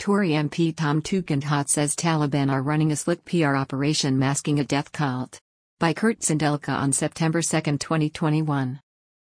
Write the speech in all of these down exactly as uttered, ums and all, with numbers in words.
Tory M P Tom Tugendhat says Taliban are running a slick P R operation masking a death cult. By Kurt Zindelka on September second, twenty twenty-one.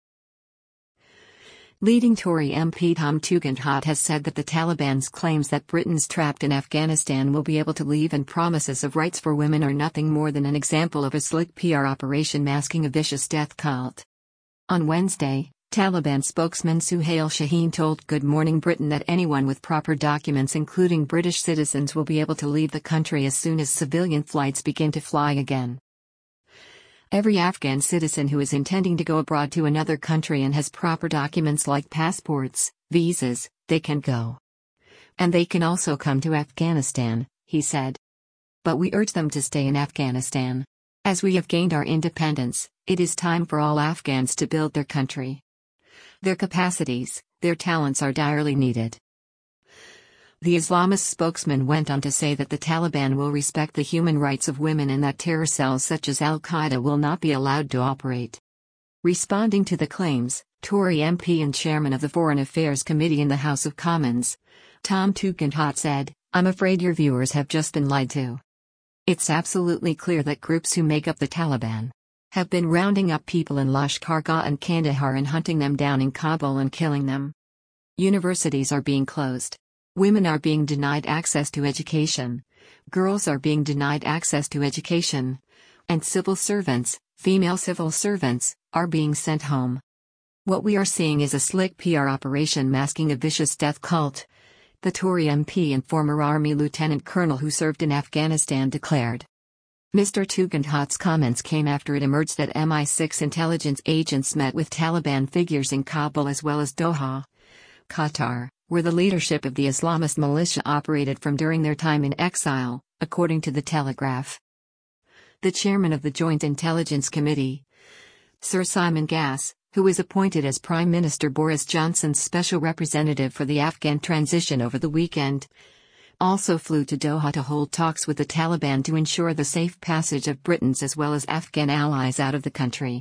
Leading Tory M P Tom Tugendhat has said that the Taliban's claims that Britons trapped in Afghanistan will be able to leave and promises of rights for women are nothing more than an example of a slick P R operation masking a vicious death cult. On Wednesday, Taliban spokesman Suhail Shaheen told Good Morning Britain that anyone with proper documents, including British citizens, will be able to leave the country as soon as civilian flights begin to fly again. Every Afghan citizen who is intending to go abroad to another country and has proper documents like passports, visas, they can go. And they can also come to Afghanistan, he said. But we urge them to stay in Afghanistan. As we have gained our independence, it is time for all Afghans to build their country. Their capacities, their talents are direly needed. The Islamist spokesman went on to say that the Taliban will respect the human rights of women and that terror cells such as Al-Qaeda will not be allowed to operate. Responding to the claims, Tory M P and chairman of the Foreign Affairs Committee in the House of Commons, Tom Tugendhat said, "I'm afraid your viewers have just been lied to. It's absolutely clear that groups who make up the Taliban have been rounding up people in Lashkar-Gah and Kandahar and hunting them down in Kabul and killing them. Universities are being closed. Women are being denied access to education. Girls are being denied access to education. And civil servants, female civil servants, are being sent home. What we are seeing is a slick P R operation masking a vicious death cult," the Tory M P and former Army Lieutenant Colonel who served in Afghanistan declared. Mister Tugendhat's comments came after it emerged that M I six intelligence agents met with Taliban figures in Kabul as well as Doha, Qatar, where the leadership of the Islamist militia operated from during their time in exile, according to The Telegraph. The chairman of the Joint Intelligence Committee, Sir Simon Gass, who was appointed as Prime Minister Boris Johnson's special representative for the Afghan transition over the weekend, also flew to Doha to hold talks with the Taliban to ensure the safe passage of Britons as well as Afghan allies out of the country.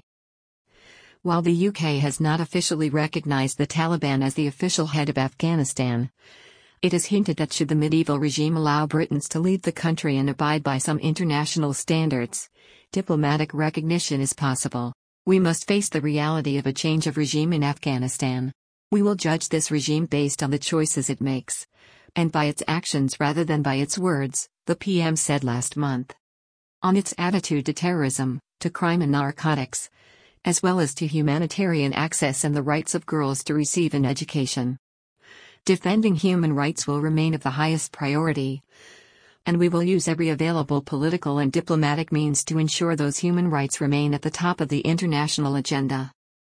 While the U K has not officially recognized the Taliban as the official head of Afghanistan, it is hinted that should the medieval regime allow Britons to leave the country and abide by some international standards, diplomatic recognition is possible. We must face the reality of a change of regime in Afghanistan. We will judge this regime based on the choices it makes, and by its actions rather than by its words, the P M said last month. On its attitude to terrorism, to crime and narcotics, as well as to humanitarian access and the rights of girls to receive an education. Defending human rights will remain of the highest priority, and we will use every available political and diplomatic means to ensure those human rights remain at the top of the international agenda.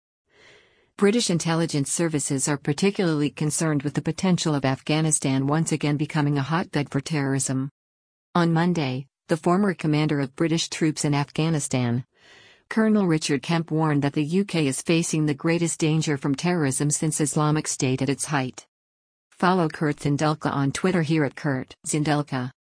British intelligence services are particularly concerned with the potential of Afghanistan once again becoming a hotbed for terrorism. On Monday, the former commander of British troops in Afghanistan, Colonel Richard Kemp, warned that the U K is facing the greatest danger from terrorism since Islamic State at its height. Follow Kurt Zindelka on Twitter here at Kurt Zindelka.